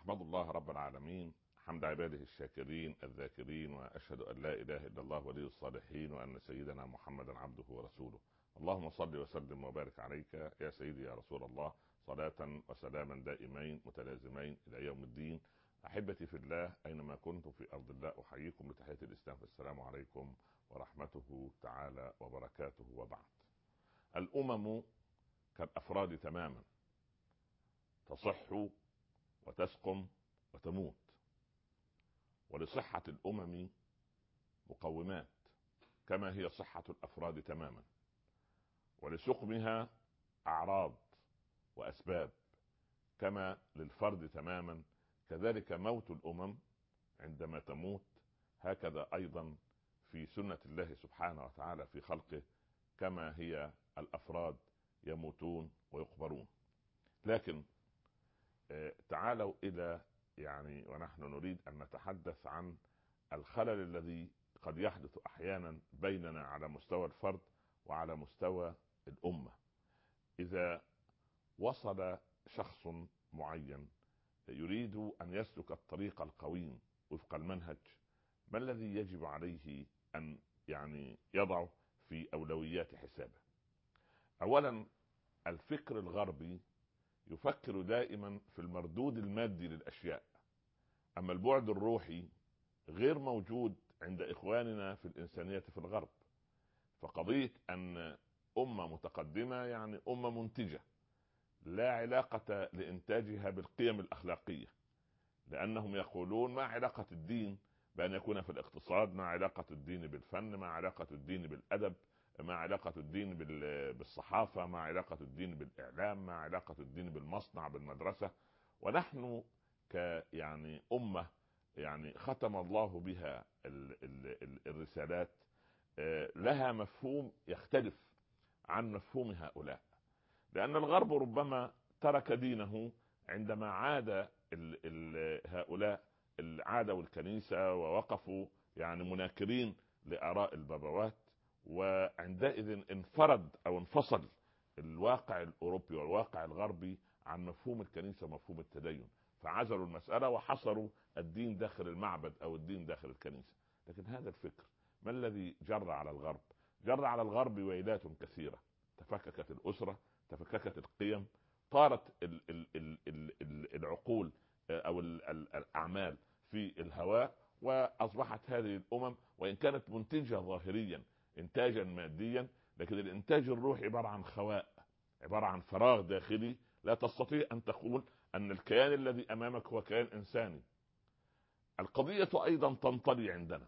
أحمد الله رب العالمين حمد عباده الشاكرين الذاكرين، وأشهد أن لا إله إلا الله ولي الصالحين، وأن سيدنا محمدا عبده ورسوله. اللهم صل وسلم وبارك عليك يا سيدي يا رسول الله، صلاة وسلاما دائمين متلازمين إلى يوم الدين. أحبتي في الله، أينما كنتم في أرض الله، أحييكم بتحية الإسلام، فالسلام عليكم ورحمته تعالى وبركاته. وبعد، الأمم كالأفراد تماما، تصح وتسقم وتموت، ولصحة الأمم مقومات كما هي صحة الأفراد تماما، ولسقمها أعراض وأسباب كما للفرد تماما. كذلك موت الأمم عندما تموت، هكذا أيضا في سنة الله سبحانه وتعالى في خلقه، كما هي الأفراد يموتون ويقبرون. لكن تعالوا إلى ونحن نريد أن نتحدث عن الخلل الذي قد يحدث أحيانا بيننا على مستوى الفرد وعلى مستوى الأمة. إذا وصل شخص معين يريد أن يسلك الطريق القويم وفق المنهج، ما الذي يجب عليه أن يضعه في أولويات حسابه؟ أولا، الفكر الغربي يفكر دائما في المردود المادي للأشياء، أما البعد الروحي غير موجود عند إخواننا في الإنسانية في الغرب. فقضية أن أمة متقدمة أمة منتجة لا علاقة لإنتاجها بالقيم الأخلاقية، لأنهم يقولون ما علاقة الدين بأن يكون في الاقتصاد، ما علاقة الدين بالفن، ما علاقة الدين بالأدب، ما علاقة الدين بالصحافة، ما علاقة الدين بالإعلام، ما علاقة الدين بالمصنع بالمدرسة. ونحن أمة ختم الله بها الرسالات، لها مفهوم يختلف عن مفهوم هؤلاء، لأن الغرب ربما ترك دينه عندما عاد هؤلاء عادوا الكنيسة ووقفوا مناكرين لآراء البابوات، وعندئذ انفرد أو انفصل الواقع الأوروبي والواقع الغربي عن مفهوم الكنيسة ومفهوم التدين، فعزلوا المسألة وحصروا الدين داخل المعبد أو الدين داخل الكنيسة. لكن هذا الفكر ما الذي جر على الغرب؟ جر على الغرب ويلات كثيرة، تفككت الأسرة، تفككت القيم، طارت العقول أو الأعمال في الهواء، وأصبحت هذه الأمم وإن كانت منتجة ظاهريا إنتاجا ماديا، لكن الإنتاج الروحي عبارة عن خواء، عبارة عن فراغ داخلي. لا تستطيع أن تقول أن الكيان الذي أمامك هو كيان إنساني. القضية أيضا تنطلي عندنا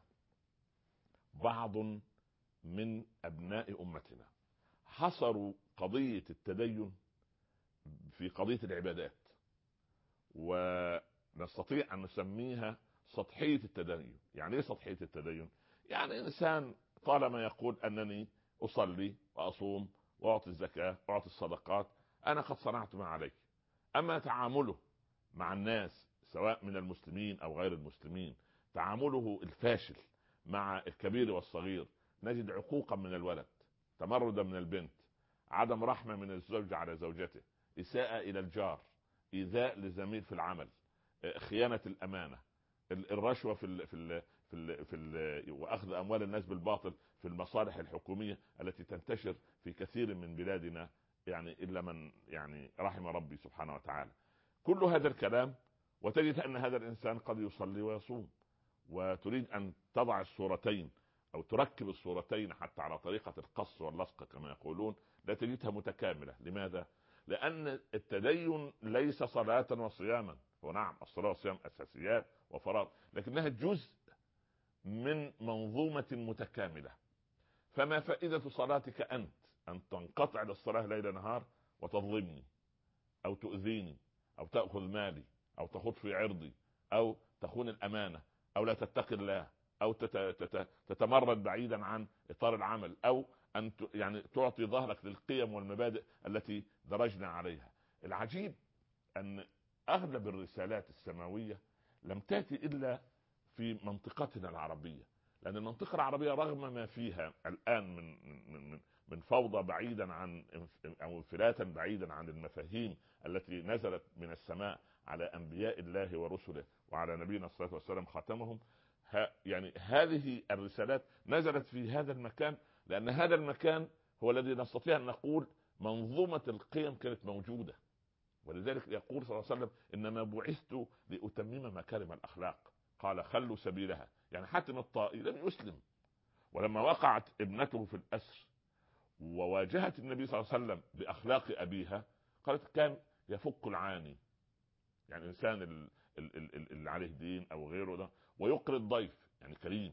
بعض من أبناء أمتنا حصروا قضية التدين في قضية العبادات، ونستطيع أن نسميها سطحية التدين. يعني إيه سطحية التدين؟ إنسان طالما يقول أنني أصلي وأصوم وأعطي الزكاة وأعطي الصدقات، أنا قد صنعت ما علي. أما تعامله مع الناس سواء من المسلمين أو غير المسلمين، تعامله الفاشل مع الكبير والصغير، نجد عقوقا من الولد، تمردا من البنت، عدم رحمة من الزوج على زوجته، إساءة إلى الجار، إيذاء لزميل في العمل، خيانة الأمانة، الرشوة وأخذ أموال الناس بالباطل في المصالح الحكومية التي تنتشر في كثير من بلادنا، إلا من رحم ربي سبحانه وتعالى. كل هذا الكلام، وتجد أن هذا الإنسان قد يصلي ويصوم، وتريد أن تضع الصورتين أو تركب الصورتين حتى على طريقة القص واللصق كما يقولون، لا تجدها متكاملة. لماذا؟ لأن التدين ليس صلاة وصياما. ونعم، الصلاة والصيام أساسيات وفرائض، لكنها جزء من منظومة متكاملة. فما فائدة صلاتك أنت أن تنقطع للصلاة ليل نهار وتظلمني أو تؤذيني أو تأخذ مالي أو تخوض في عرضي أو تخون الأمانة أو لا تتقي الله أو تتمرد بعيدا عن إطار العمل أو أن تعطي ظهرك للقيم والمبادئ التي درجنا عليها؟ العجيب أن أغلب الرسالات السماوية لم تأتي إلا في منطقتنا العربية، لأن المنطقة العربية رغم ما فيها الآن من فوضى بعيدا عن أو انفلاتا بعيدا عن المفاهيم التي نزلت من السماء على انبياء الله ورسله وعلى نبينا الصلاه والسلام خاتمهم. يعني هذه الرسالات نزلت في هذا المكان، لان هذا المكان هو الذي نستطيع ان نقول منظومه القيم كانت موجوده. ولذلك يقول صلى الله عليه وسلم انما بعثت لاتمم مكارم الاخلاق. قال خلوا سبيلها. يعني حاتم الطائي لم يسلم، ولما وقعت ابنته في الاسر وواجهت النبي صلى الله عليه وسلم باخلاق ابيها، قالت كان يفك العاني، يعني انسان اللي عليه دين او غيره ده، ويقري الضيف يعني كريم،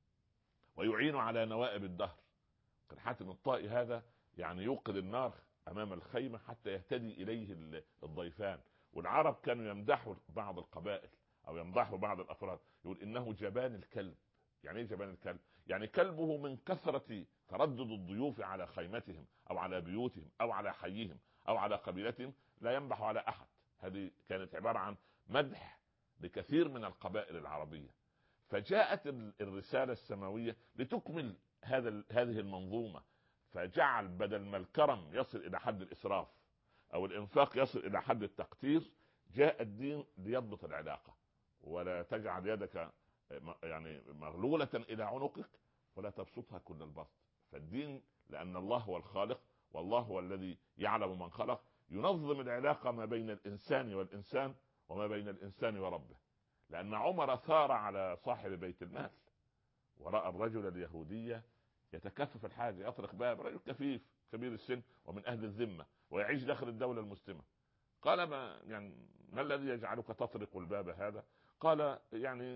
ويعين على نوائب الدهر. كان حاتم الطائي هذا يعني يوقد النار امام الخيمه حتى يهتدي اليه الضيفان. والعرب كانوا يمدحوا بعض القبائل او يمدحوا بعض الافراد، يقول انه جبان الكلب. يعني ايه جبان الكلب؟ يعني كلبه من كثره تردد الضيوف على خيمتهم او على بيوتهم او على حيهم او على قبيلتهم لا ينبح على احد. هذه كانت عباره عن مدح لكثير من القبائل العربيه. فجاءت الرساله السماويه لتكمل هذه المنظومه، فجعل بدل ما الكرم يصل الى حد الاسراف او الانفاق يصل الى حد التقتير، جاء الدين ليضبط العلاقه. ولا تجعل يدك يعني مغلوله الى عنقك ولا تبسطها كل البسط. فالدين لان الله هو الخالق والله هو الذي يعلم من خلق، ينظم العلاقه ما بين الانسان والانسان وما بين الانسان وربه. لان عمر ثار على صاحب بيت المال وراى الرجل اليهودي يتكفف الحاجه، يطرق باب، رجل كفيف كبير السن ومن اهل الذمه ويعيش داخل الدوله المسلمه. قال ما الذي يجعلك تطرق الباب هذا؟ قال يعني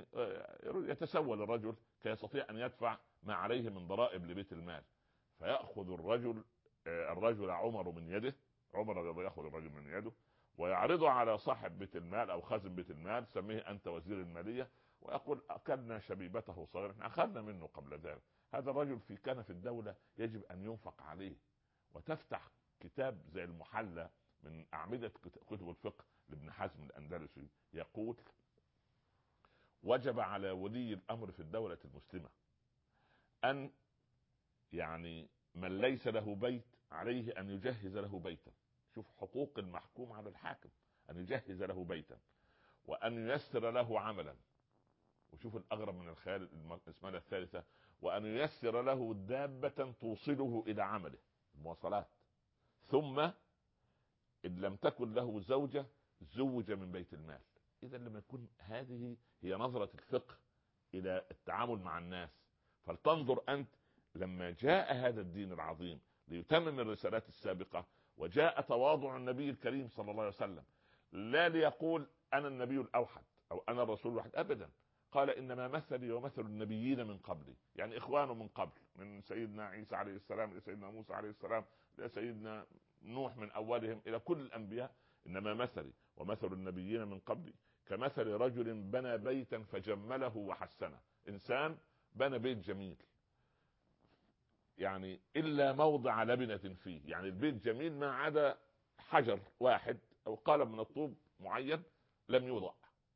يتسول الرجل كي يستطيع ان يدفع ما عليه من ضرائب لبيت المال. فيأخذ الرجل عمر من يده، عمر يأخذ الرجل من يده ويعرضه على صاحب بيت المال او خازن بيت المال، سميه انت وزير الماليه، ويقول اكلنا شبيبته صغيرا، احنا اخذنا منه قبل ذلك. هذا الرجل كان في الدوله يجب ان ينفق عليه. وتفتح كتاب زي المحلى من اعمده كتب الفقه لابن حزم الاندلسي، يقول وجب على ولي الامر في الدوله المسلمه ان يعني من ليس له بيت عليه ان يجهز له بيتا. شوف حقوق المحكوم على الحاكم، ان يجهز له بيتا وان ييسر له عملا. وشوف الاغرب من الخيال المسألة الثالثة، وان ييسر له دابة توصله الى عمله، المواصلات. ثم ان لم تكن له زوجة زوج من بيت المال. اذا لما يكون هذه هي نظرة الفقه الى التعامل مع الناس، فلتنظر انت لما جاء هذا الدين العظيم ليتمم الرسالات السابقة، وجاء تواضع النبي الكريم صلى الله عليه وسلم، لا ليقول انا النبي الاوحد او انا الرسول الوحيد، ابدا. قال انما مثلي ومثل النبيين من قبلي، يعني اخوانه من قبل، من سيدنا عيسى عليه السلام الى سيدنا موسى عليه السلام الى سيدنا نوح من اولهم الى كل الانبياء. انما مثلي ومثل النبيين من قبلي كمثل رجل بنى بيتا فجمله وحسنه. انسان بنى بيت جميل يعني الا موضع لبنة فيه، يعني البيت جميل ما عدا حجر واحد او قالب من الطوب معين لم يوضع.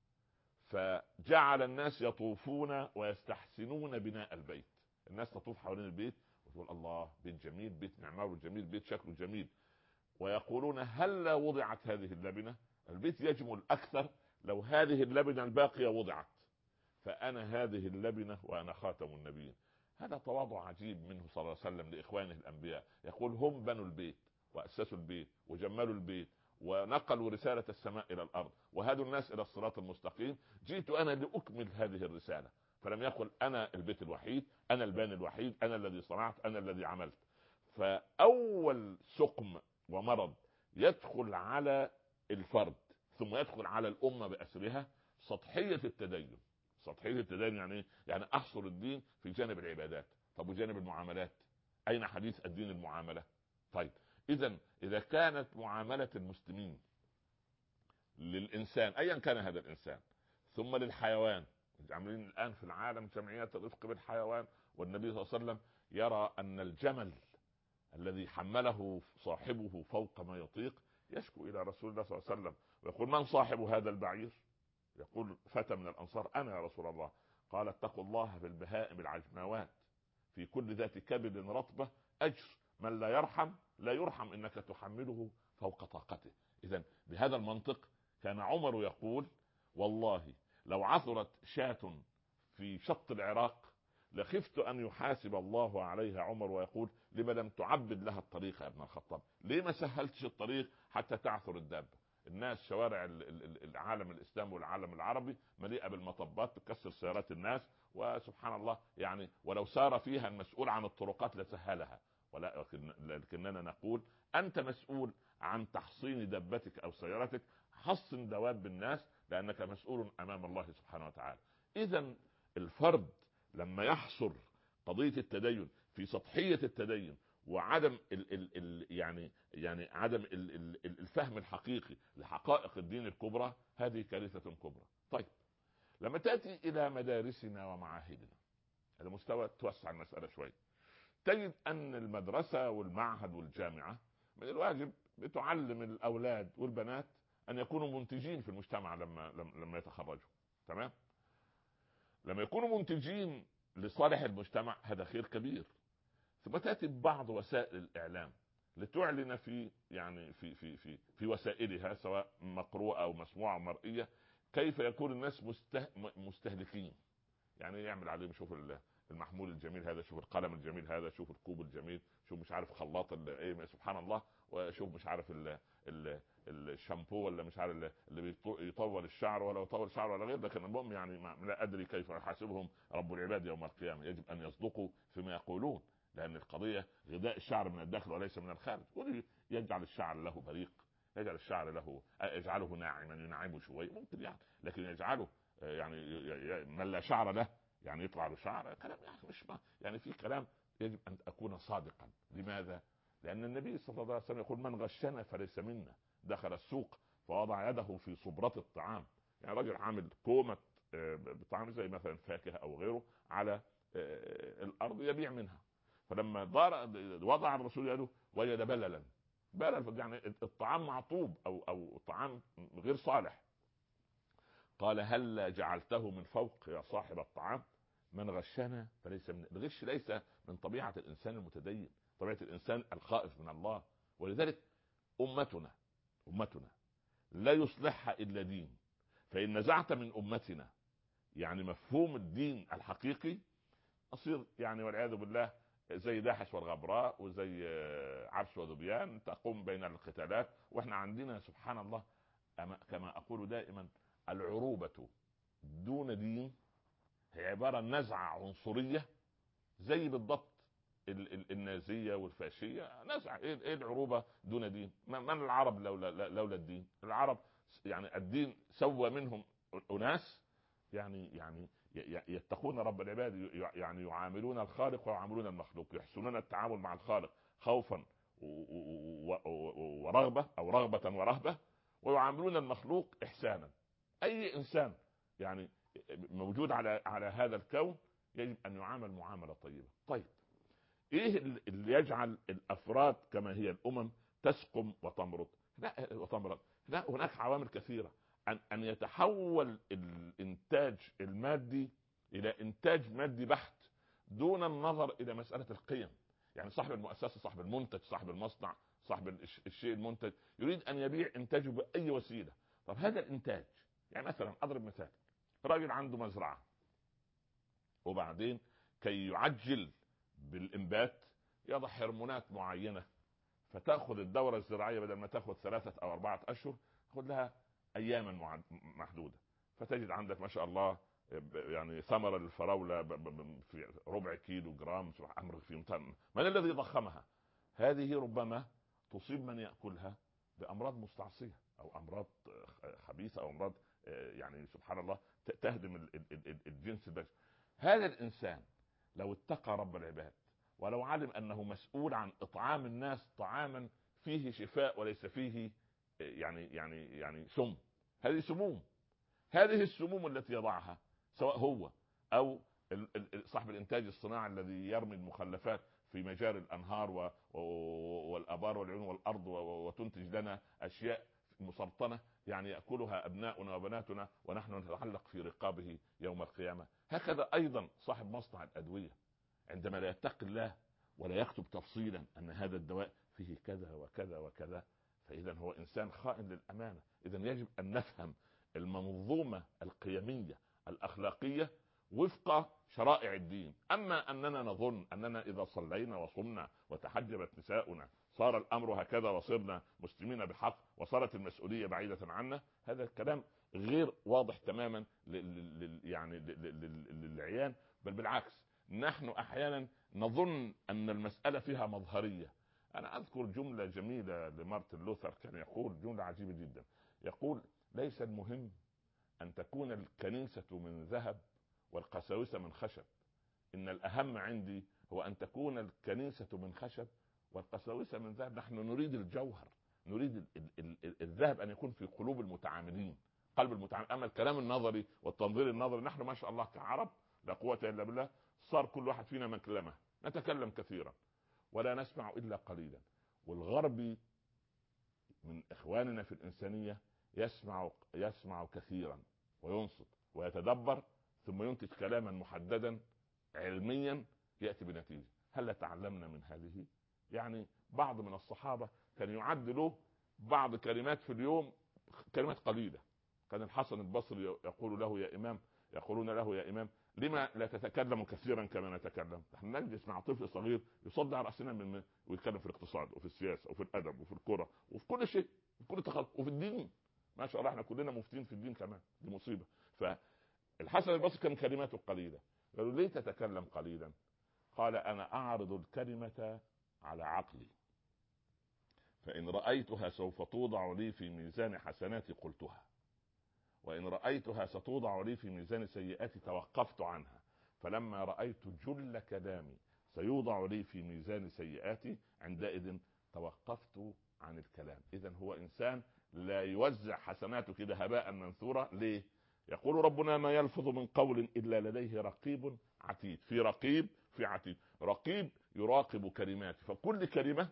فجعل الناس يطوفون ويستحسنون بناء البيت. الناس تطوف حوالين البيت وتقول الله بيت جميل، بيت معماره جميل، بيت شكله جميل، ويقولون هل وضعت هذه اللبنة؟ البيت يجمل أكثر لو هذه اللبنة الباقية وضعت. فأنا هذه اللبنة وأنا خاتم النبيين. هذا تواضع عجيب منه صلى الله عليه وسلم لإخوانه الأنبياء. يقول هم بنوا البيت وأسسوا البيت وجملوا البيت ونقلوا رسالة السماء إلى الأرض وهدوا الناس إلى الصراط المستقيم. جئت أنا لأكمل هذه الرسالة. فلم يقل أنا البيت الوحيد، أنا الباني الوحيد، أنا الذي صنعت، أنا الذي عملت. فأول سقم ومرض يدخل على الفرد ثم يدخل على الأمة بأسرها سطحية التدين. سطحية التدين يعني يعني أحصر الدين في جانب العبادات. طب وجانب المعاملات أين حديث الدين المعاملة؟ طيب إذا كانت معاملة المسلمين للإنسان أيا كان هذا الإنسان ثم للحيوان، عاملين الآن في العالم جمعيات الرفق بالحيوان، والنبي صلى الله عليه وسلم يرى أن الجمل الذي حمله صاحبه فوق ما يطيق يشكو إلى رسول الله صلى الله عليه وسلم ويقول من صاحب هذا البعير؟ يقول فتى من الأنصار أنا يا رسول الله. قال اتقوا الله في البهائم العجماوات في كل ذات كبد رطبة أجر من لا يرحم لا يرحم إنك تحمله فوق طاقته. إذن بهذا المنطق كان عمر يقول: والله لو عثرت شاة في شط العراق لخفت أن يحاسب الله عليها عمر ويقول: لما لم تعبد لها الطريق يا ابن الخطاب؟ ليه ما سهلتش الطريق حتى تعثر الدابة؟ الناس شوارع العالم الإسلامي والعالم العربي مليئة بالمطبات تكسر سيارات الناس، وسبحان الله يعني ولو سار فيها المسؤول عن الطرقات لسهلها. لكننا نقول: أنت مسؤول عن تحصين دابتك أو سيارتك، حصن دواب الناس لأنك مسؤول أمام الله سبحانه وتعالى. إذن الفرد لما يحصر قضية التدين في سطحية التدين وعدم يعني عدم الفهم الحقيقي لحقائق الدين الكبرى، هذه كارثة كبرى. طيب، لما تأتي إلى مدارسنا ومعاهدنا على مستوى توسع المسألة شوي، تجد أن المدرسة والمعهد والجامعة من الواجب بتعلم الأولاد والبنات أن يكونوا منتجين في المجتمع لما يتخرجوا. تمام؟ لما يكونوا منتجين لصالح المجتمع هذا خير كبير. ثم تأتي بعض وسائل الإعلام لتعلن في وسائلها سواء مقروءة أو مسموعة أو مرئية كيف يكون الناس مستهلكين. يعني يعمل عليهم: شوف المحمول الجميل هذا، شوف القلم الجميل هذا، شوف الكوب الجميل، شوف مش عارف خلاط ايه، سبحان الله، وشوف مش عارف الشامبو ولا مش عارف اللي يطول الشعر ولا يطول الشعر ولا غير. لكن المهم يعني لا ادري كيف يحاسبهم رب العباد يوم القيامه. يجب ان يصدقوا فيما يقولون، لان القضيه غذاء الشعر من الداخل وليس من الخارج. يجعل الشعر له بريق، يجعل الشعر له، يجعله ناعما ينعمه شوي ممكن يعني، لكن يجعله يعني من لا شعر له يعني يطلع له شعر، كلام يعني مش يعني في كلام. يجب ان اكون صادقا. لماذا؟ لان النبي صلى الله عليه وسلم يقول: من غشنا فليس منا. دخل السوق فوضع يده في صبرة الطعام، يعني رجل عامل كومة بطعام زي مثلا فاكهة او غيره على الارض يبيع منها، فلما وضع الرسول يده وجد بلل يعني الطعام معطوب او طعام غير صالح. قال: هل جعلته من فوق يا صاحب الطعام؟ من غشنا فليس من. الغش ليس من طبيعة الإنسان المتدين، طبيعة الإنسان الخائف من الله. ولذلك أمتنا لا يصلحها إلا دين. فإن نزعت من أمتنا يعني مفهوم الدين الحقيقي أصير يعني والعياذ بالله زي داحش والغبراء وزي عبس وذبيان تقوم بين القتالات. واحنا عندنا سبحان الله كما أقول دائما: العروبة دون دين هي عبارة عن نزعة عنصرية زي بالضبط النازية والفاشية. نزعة ايه العروبة دون دين؟ من العرب لولا الدين؟ العرب يعني الدين سوى منهم أناس يعني يتقون رب العباد، يعني يعاملون الخالق ويعاملون المخلوق، يحسنون التعامل مع الخالق خوفا ورغبة أو رغبة ورهبة، ويعاملون المخلوق إحسانا. أي إنسان يعني موجود على هذا الكون يجب أن يعامل معاملة طيبة. طيب، إيه اللي يجعل الأفراد كما هي الأمم تسقم وتمرض؟ لا، هناك عوامل كثيرة. أن يتحول الإنتاج المادي إلى إنتاج مادي بحت دون النظر إلى مسألة القيم. يعني صاحب المؤسسة، صاحب المنتج، صاحب المصنع، صاحب الشيء المنتج يريد أن يبيع إنتاجه بأي وسيلة. طب هذا الإنتاج، يعني مثلا أضرب مثال: راجل عنده مزرعة وبعدين كي يعجل بالإنبات يضع هرمونات معينة، فتأخذ الدورة الزراعية بدل ما تأخذ 3 أو 4 أشهر تأخذ لها أياما محدودة. فتجد عندك ما شاء الله يعني ثمرة الفراولة في ربع كيلو جرام، أمر في من الذي ضخمها؟ هذه ربما تصيب من يأكلها بأمراض مستعصية أو أمراض خبيثة أو أمراض يعني سبحان الله تهدم الجنس البشري. هذا الإنسان لو اتقى رب العباد ولو علم أنه مسؤول عن إطعام الناس طعاما فيه شفاء وليس فيه يعني سم، هذه سموم، هذه السموم التي يضعها سواء هو أو صاحب الإنتاج الصناعي الذي يرمي المخلفات في مجاري الأنهار والآبار والعيون والأرض وتنتج لنا أشياء مسرطنة يعني يأكلها أبناؤنا وبناتنا ونحن نتعلق في رقابه يوم القيامة. هكذا أيضا صاحب مصنع الأدوية عندما لا يتقي الله ولا يكتب تفصيلا أن هذا الدواء فيه كذا وكذا وكذا فإذا هو إنسان خائن للأمانة. إذا يجب أن نفهم المنظومة القيمية الأخلاقية وفق شرائع الدين. أما أننا نظن أننا إذا صلينا وصمنا وتحجبت نساؤنا صار الأمر هكذا وصرنا مسلمين بحق وصارت المسؤولية بعيدة عنا، هذا الكلام غير واضح تماما يعني للعيان. بل بالعكس، نحن أحيانا نظن أن المسألة فيها مظهرية. أنا أذكر جملة جميلة لمارتن لوثر، كان يقول جملة عجيبة جدا، يقول: ليس المهم أن تكون الكنيسة من ذهب والقساوسة من خشب، إن الأهم عندي هو أن تكون الكنيسة من خشب والقساوسة من ذهب. نحن نريد الجوهر، نريد الذهب أن يكون في قلوب المتعاملين، قلب المتعامل. أما الكلام النظري والتنظير النظري، نحن ما شاء الله كعرب لا قوة إلا بالله صار كل واحد فينا مكلمة، نتكلم كثيرا ولا نسمع إلا قليلا. والغربي من إخواننا في الإنسانية يسمع كثيرا وينصت ويتدبر ثم ينتج كلاما محددا علميا يأتي بنتيجة. هل تعلمنا من هذه؟ يعني بعض من الصحابة كان يعدلوا بعض كلمات في اليوم، كلمات قليلة. كان الحسن البصري يقولون له يا إمام لما لا تتكلم كثيرا كما نتكلم؟ نحن نجلس مع طفل صغير يصدع رأسنا من ويتكلم في الاقتصاد وفي السياسة وفي الأدب وفي الكرة وفي كل شيء، في كل تخصص، وفي الدين ما شاء الله احنا كلنا مفتين في الدين كمان، دي مصيبة. فالحسن البصري كان كلماته قليلة. قالوا: ليه تتكلم قليلا؟ قال: أنا أعرض الكلمة على عقلي، فإن رأيتها سوف توضع لي في ميزان حسناتي قلتها، وإن رأيتها ستوضع لي في ميزان سيئاتي توقفت عنها، فلما رأيت جل كلامي سيوضع لي في ميزان سيئاتي عندئذ توقفت عن الكلام. إذن هو إنسان لا يوزع حسناته كده هباء منثورا. ليه؟ يقول ربنا: ما يلفظ من قول إلا لديه رقيب عتيد. في رقيب في عتيد. رقيب يراقب كلمات، فكل كلمة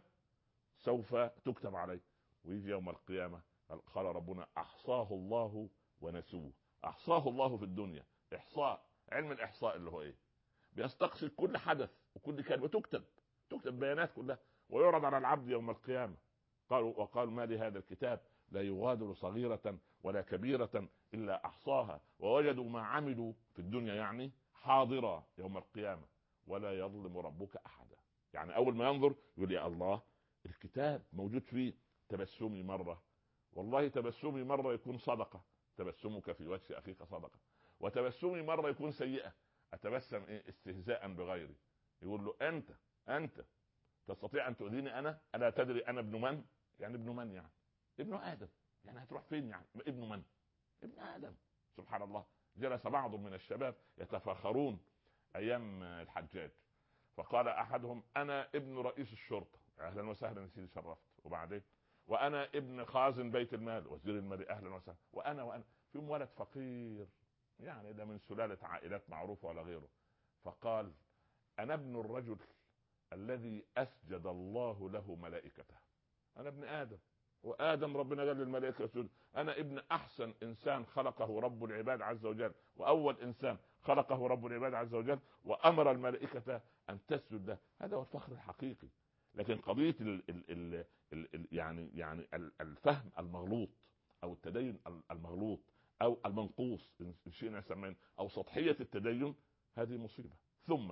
سوف تكتب عليه. ويجي يوم القيامة قال ربنا: أحصاه الله ونسوه. أحصاه الله في الدنيا إحصاء، علم الإحصاء اللي هو إيه؟ بيستقصي كل حدث وكل كلمة تكتب بيانات كلها، ويعرض على العبد يوم القيامة. وقالوا: ما لهذا الكتاب لا يغادر صغيرة ولا كبيرة إلا أحصاها ووجدوا ما عملوا في الدنيا يعني حاضرا يوم القيامة ولا يظلم ربك أحدا. يعني أول ما ينظر يقول: يا الله، الكتاب موجود فيه تبسمي مرة، والله تبسمي مرة يكون صدقة، تبسمك في وجه أخيك صدقة. وتبسمي مرة يكون سيئة، أتبسم استهزاء بغيري. يقول له: أنت تستطيع أن تؤذيني أنا؟ ألا تدري أنا ابن من؟ يعني ابن من؟ يعني ابن آدم. يعني هتروح فين؟ يعني ابن من؟ ابن آدم. سبحان الله. جلس بعض من الشباب يتفاخرون أيام الحجاج، فقال أحدهم: أنا ابن رئيس الشرطة. أهلا وسهلا سيدي، شرفت. وبعدين: وأنا ابن خازن بيت المال، وزير المال. أهلا وسهلا. وأنا فيهم ولد فقير، يعني ده من سلالة عائلات معروفة ولا غيره. فقال: أنا ابن الرجل الذي أسجد الله له ملائكته. أنا ابن آدم، وآدم ربنا قال للملائكة يسجد. أنا ابن أحسن إنسان خلقه رب العباد عز وجل، وأول إنسان خلقه رب العباد عز وجل وأمر الملائكة أن تسجد له. هذا هو الفخر الحقيقي. لكن قضية يعني الفهم المغلوط أو التدين المغلوط أو المنقوص إن شئنا نسميه، أو سطحية التدين، هذه مصيبة. ثم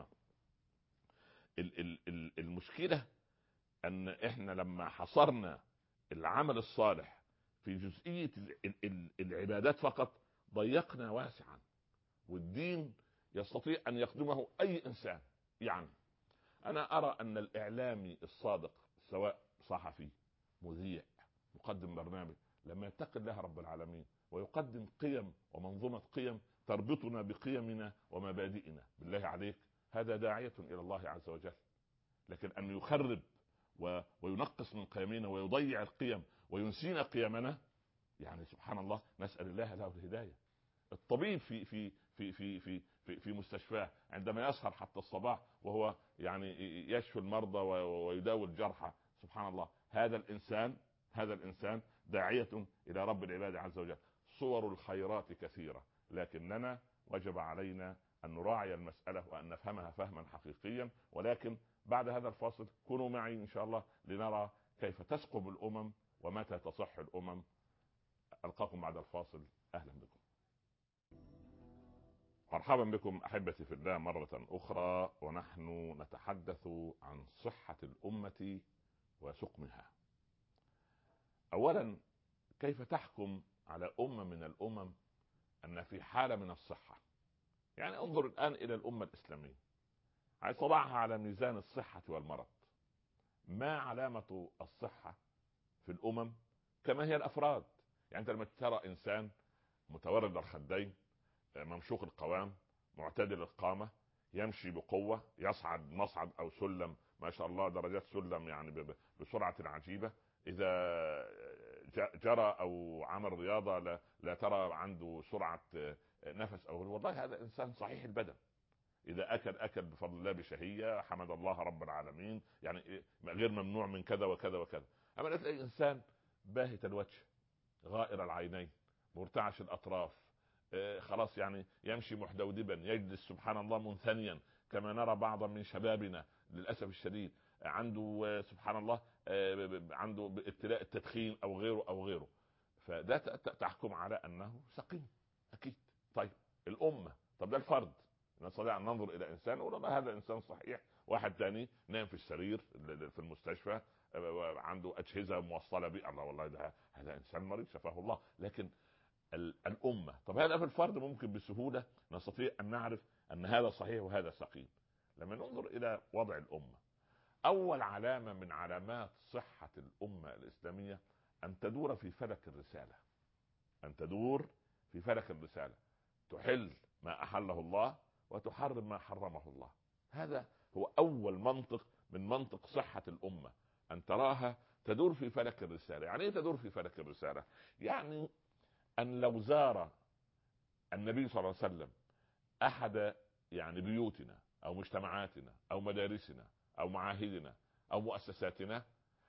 المشكلة أن إحنا لما حصرنا العمل الصالح في جزئية العبادات فقط ضيقنا واسعا، والدين يستطيع أن يخدمه أي إنسان. يعني أنا أرى أن الإعلامي الصادق، سواء صحفي، مذيع، مقدم برنامج، لما يتقي الله رب العالمين ويقدم قيم ومنظومة قيم تربطنا بقيمنا ومبادئنا، بالله عليك هذا داعية إلى الله عز وجل. لكن أن يخرب وينقص من قيمنا ويضيع القيم وينسينا قيمنا، يعني سبحان الله، نسأل الله له الهداية. الطبيب في مستشفاه عندما يسهر حتى الصباح وهو يعني يشفي المرضى ويداوي الجرحى، سبحان الله، هذا الإنسان داعية إلى رب العباد عز وجل. صور الخيرات كثيرة، لكننا وجب علينا أن نراعي المسألة وأن نفهمها فهما حقيقيا. ولكن بعد هذا الفاصل كونوا معي إن شاء الله لنرى كيف تسقب الأمم ومتى تصح الأمم. ألقاكم بعد الفاصل. أهلا بكم، مرحبا بكم أحبتي في الله مرة أخرى، ونحن نتحدث عن صحة الأمة وسقمها. أولا، كيف تحكم على أمة من الأمم أن في حالة من الصحة؟ يعني انظر الآن إلى الأمة الإسلامية، عايز تضعها على ميزان الصحة والمرض. ما علامة الصحة في الأمم كما هي الأفراد؟ يعني أنت لما ترى إنسان متورد الخدين، ممشوق القوام، معتدل القامة، يمشي بقوة، يصعد مصعد أو سلم ما شاء الله درجات سلم يعني بسرعة عجيبة، إذا جرى أو عمل رياضة لا ترى عنده سرعة نفس أو والله هذا إنسان صحيح البدن. إذا أكل بفضل الله بشهية، حمد الله رب العالمين، يعني غير ممنوع من كذا وكذا وكذا. أما تلاقي إنسان باهت الوجه، غائر العينين، مرتعش الأطراف، خلاص يعني يمشي محدودبا، يجلس سبحان الله منثنيا، كما نرى بعضا من شبابنا للأسف الشديد عنده سبحان الله عنده ابتلاء التدخين أو غيره أو غيره. فده تحكم على أنه سقيم أكيد. طيب الأمة، طب ده الفرد. نستطيع أن ننظر إلى إنسان ونقول هذا إنسان صحيح، واحد ثاني نام في السرير في المستشفى عنده أجهزة موصلة به، الله والله ده هذا إنسان مريض شفاه الله. لكن الأمة، طب هذا في الفرد ممكن بسهولة نستطيع أن نعرف أن هذا صحيح وهذا سقيم. لما ننظر إلى وضع الأمة، أول علامة من علامات صحة الأمة الإسلامية أن تدور في فلك الرسالة، أن تدور في فلك الرسالة، تحل ما أحله الله وتحرم ما حرمه الله. هذا هو أول منطق من منطق صحة الأمة، أن تراها تدور في فلك الرسالة. يعني إيه تدور في فلك الرسالة؟ يعني أن لو زار النبي صلى الله عليه وسلم أحد يعني بيوتنا أو مجتمعاتنا أو مدارسنا أو معاهدنا أو مؤسساتنا،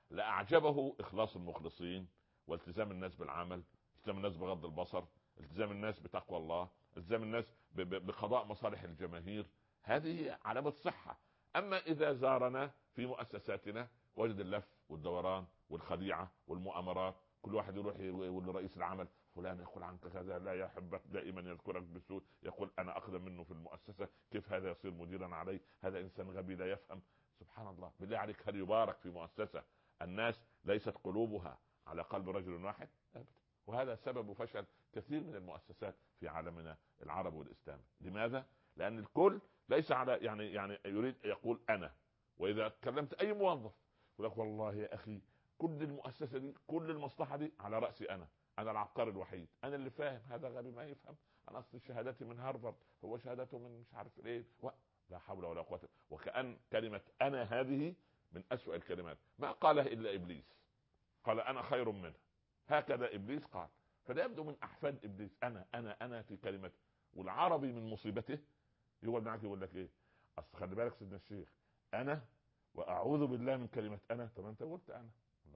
لأعجبه إخلاص المخلصين والتزام الناس بالعمل، التزام الناس بغض البصر، التزام الناس بتقوى الله، التزام الناس بقضاء مصالح الجماهير. هذه علامة صحة. أما إذا زارنا في مؤسساتنا وجد اللف والدوران والخديعة والمؤامرات، كل واحد يروح يقول لرئيس العمل فلان يقول عنك كذا، لا يحبك، دائما يذكرك بالسوء، يقول أنا أقدم منه في المؤسسة، كيف هذا يصير مديرا علي؟ هذا إنسان غبي لا يفهم. سبحان الله، بالله عليك هل يبارك في مؤسسة الناس ليست قلوبها على قلب رجل واحد؟ أبدا. وهذا سبب فشل كثير من المؤسسات في عالمنا العربي والإسلامي. لماذا؟ لأن الكل ليس على يعني يريد يقول أنا. وإذا كلمت أي موظف يقول لك والله يا أخي كل المؤسسة دي كل المصلحة دي على رأسي أنا العبقري الوحيد، أنا اللي فاهم، هذا غبي ما يفهم، أنا أصل شهادتي من هارفارد، هو شهادته من مش عارف إيه لا حول ولا قوة. وكأن كلمة أنا هذه من أسوأ الكلمات، ما قالها إلا إبليس، قال أنا خير منه، هكذا إبليس قال. فده يبدو من أحفاد إبليس، أنا في كلمة. والعربي من مصيبته يقول معك يقول لك إيه، أصل خلي بالك سيدنا الشيخ أنا وأعوذ بالله من كلمة أنا. طب أنت قلت أنا،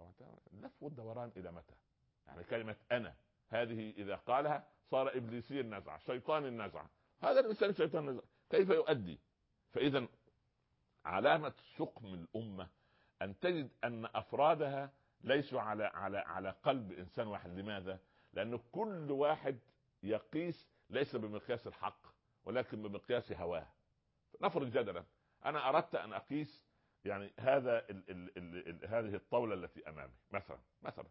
اللف والدوران إلى متى؟ يعني كلمة أنا هذه إذا قالها صار إبليسي النزعة، شيطان النزعة، هذا الإنسان شيطان النزعة، كيف يؤدي؟ فإذا علامة سقم الأمة أن تجد أن أفرادها ليسوا على قلب إنسان واحد. لماذا؟ لأن كل واحد يقيس ليس بمقياس الحق ولكن بمقياس هواه. نفرض جدلا أنا أردت أن أقيس يعني هذا هذه الطاولة التي أمامي مثلا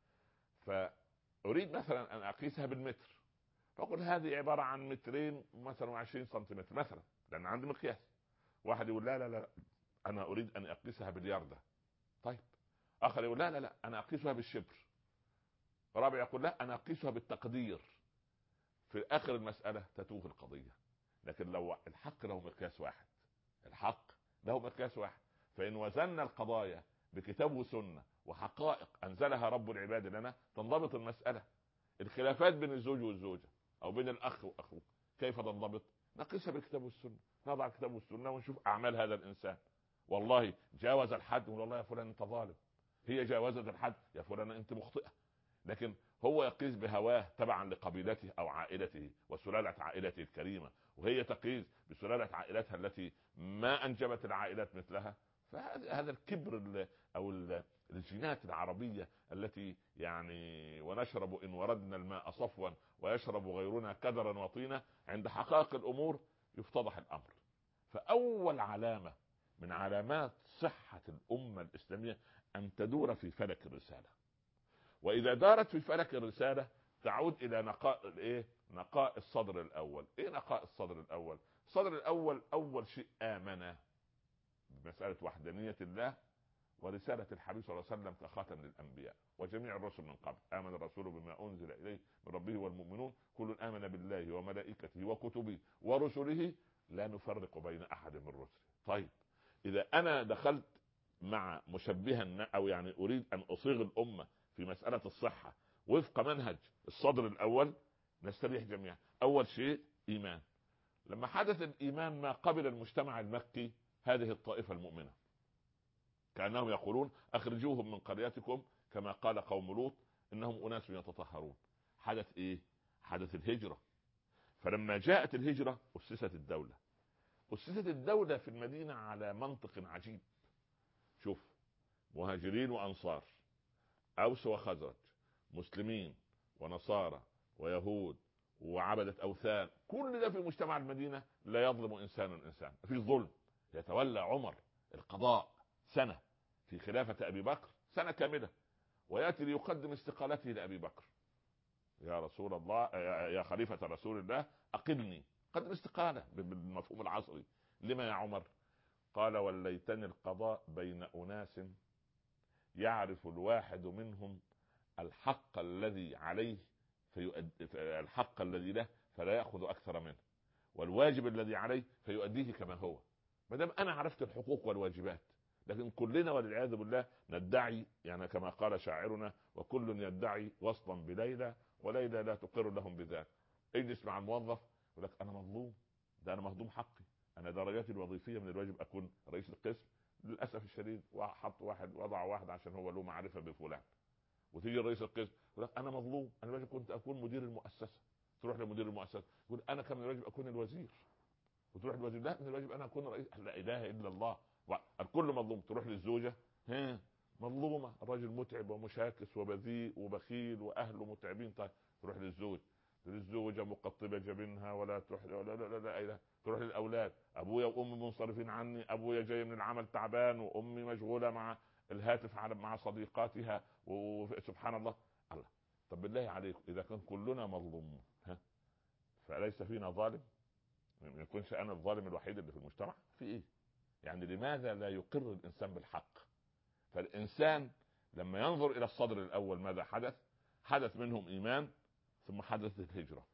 فأريد مثلا أن أقيسها بالمتر، فأقول هذه عبارة عن مترين مثلا وعشرين سنتيمتر مثلا، لأن عندي مقياس. واحد يقول لا أنا أريد أن أقيسها بالياردة. طيب آخر يقول لا أنا أقيسها بالشبر. رابع يقول لا أنا أقيسها بالتقدير. في آخر المسألة تتوه القضية. لكن لو الحق له مقياس واحد، الحق له مقياس واحد، فإن وزننا القضايا بكتاب وسنة وحقائق أنزلها رب العباد لنا تنضبط المسألة. الخلافات بين الزوج والزوجة أو بين الأخ وأخوه كيف تنضبط؟ نقيسها بالكتاب والسنة، نضع الكتاب والسنة ونشوف أعمال هذا الإنسان. والله جاوز الحد، والله يا فلان أنت ظالم، هي جاوزت الحد، يا فلان أنت مخطئة. لكن هو يقيس بهواه تبعا لقبيلته او عائلته وسلالة عائلته الكريمة، وهي تقيس بسلالة عائلتها التي ما انجبت العائلات مثلها. فهذا الكبر او الجينات العربية التي يعني ونشرب إن وردنا الماء صفوا ويشرب غيرنا كدرا وطينا، عند حقائق الأمور يفتضح الأمر. فأول علامة من علامات صحة الأمة الإسلامية أن تدور في فلك الرسالة، وإذا دارت في فلك الرسالة تعود إلى نقاء نقاء الصدر الأول. إيه نقاء الصدر الأول؟ الصدر الأول أول شيء آمن بمسألة وحدانية الله ورسالة الحبيب صلى الله عليه وسلم كخاتم للأنبياء وجميع الرسل من قبل. آمن الرسول بما أنزل إليه من ربه والمؤمنون كل آمن بالله وملائكته وكتبه ورسله لا نفرق بين أحد من رسله. طيب إذا أنا دخلت مع مشبها أو يعني أريد أن أصيغ الأمة في مسألة الصحة وفق منهج الصدر الأول، نستريح جميعا. أول شيء إيمان. لما حدث الإيمان ما قبل المجتمع المكي هذه الطائفة المؤمنة، كأنهم يقولون أخرجوهم من قريتكم كما قال قوم لوط إنهم أناس يتطهرون. حدث إيه؟ حدث الهجرة. فلما جاءت الهجرة أسست الدولة. أسست الدولة في المدينة على منطق عجيب. شوف، مهاجرين وأنصار، أوس وخزرج، مسلمين ونصارى ويهود وعبدة أوثان، كل ده في مجتمع المدينة لا يظلم إنسان في ظلم. يتولى عمر القضاء سنة في خلافة أبي بكر، سنة كاملة، ويأتي ليقدم استقالته لأبي بكر. يا رسول الله، يا خليفة رسول الله أقلني، قدم استقالة بالمفهوم العصري. لما يا عمر؟ قال وليتني القضاء بين أناس يعرف الواحد منهم الحق الذي عليه الحق الذي له فلا يأخذ أكثر منه، والواجب الذي عليه فيؤديه كما هو. ما دام أنا عرفت الحقوق والواجبات، لكن كلنا والعياذ بالله ندعي، يعني كما قال شاعرنا وكل يدعي وصلا بليلى وليلى لا تقر لهم بذاك. اجلس مع الموظف يقول لك أنا مظلوم، ده أنا مهضوم حقي، أنا درجاتي الوظيفية من الواجب أكون رئيس القسم، للأسف الشديد وحط واحد وضع واحد عشان هو له معرفة بفلان. وتيجي رئيس القسم يقول لك أنا مظلوم، أنا الواجب كنت أكون مدير المؤسسة. تروح لمدير المؤسسة يقول أنا كان من الواجب أكون الوزير. وتروح الوزير لا، من الواجب أنا أكون رئيس. لا إله إلا الله، الكل مظلوم. تروح للزوجة مظلومة، الرجل متعب ومشاكس وبذيء وبخيل وأهله متعبين. طيب تروح للزوجة مقطبة جبينها ولا تروح لا لا لا, لا, لا. تروح للأولاد، أبويا وأمي منصرفين عني، أبويا جاي من العمل تعبان وأمي مشغولة مع الهاتف مع صديقاتها وسبحان الله. الله، طب بالله عليكم إذا كان كلنا مظلومون فليس فينا ظالم؟ ما يكونش أنا الظالم الوحيد اللي في المجتمع؟ في إيه؟ يعني لماذا لا يقر الإنسان بالحق؟ فالإنسان لما ينظر إلى الصدر الأول ماذا حدث؟ حدث منهم إيمان، ثم حدثت الهجرة.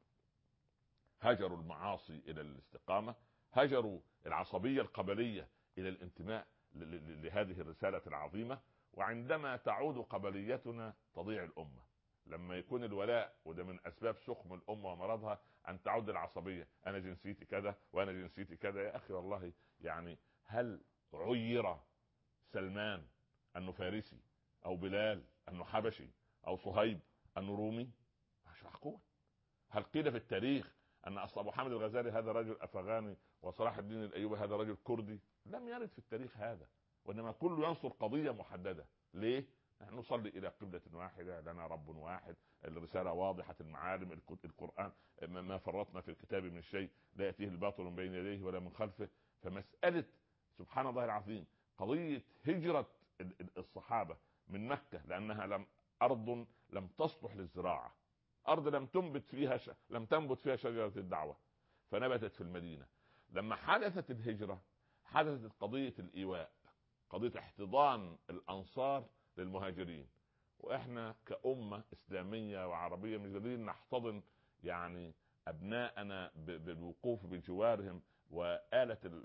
هجروا المعاصي إلى الاستقامة، هجروا العصبية القبلية إلى الانتماء لهذه الرسالة العظيمة. وعندما تعود قبليتنا تضيع الأمة. لما يكون الولاء، وده من أسباب سقم الأمة ومرضها، أن تعود العصبية، أنا جنسيتي كذا وأنا جنسيتي كذا. يا أخي والله يعني هل عير سلمان أنه فارسي، أو بلال أنه حبشي، أو صهيب أنه رومي؟ مش معقول. هل قيل في التاريخ أن أبو حامد الغزالي هذا رجل أفغاني وصلاح الدين الأيوبي هذا رجل كردي؟ لم يرد في التاريخ هذا، وإنما كل ينصر قضية محددة. ليه؟ نحن نصلي إلى قبلة واحدة، لنا رب واحد، الرسالة واضحة المعالم، القرآن ما فرطنا في الكتاب من شيء، لا يأتيه الباطل من بين يديه ولا من خلفه. فمسألة سبحان الله العظيم قضية هجرة الصحابة من مكة، لأنها أرض لم تصلح للزراعة، أرض لم تنبت فيها شجرة الدعوة، فنبتت في المدينة. لما حدثت الهجرة حدثت قضية الإيواء، قضية احتضان الأنصار للمهاجرين. وإحنا كأمة إسلامية وعربية مش قادرين نحتضن يعني أبناءنا بالوقوف بجوارهم، وآلة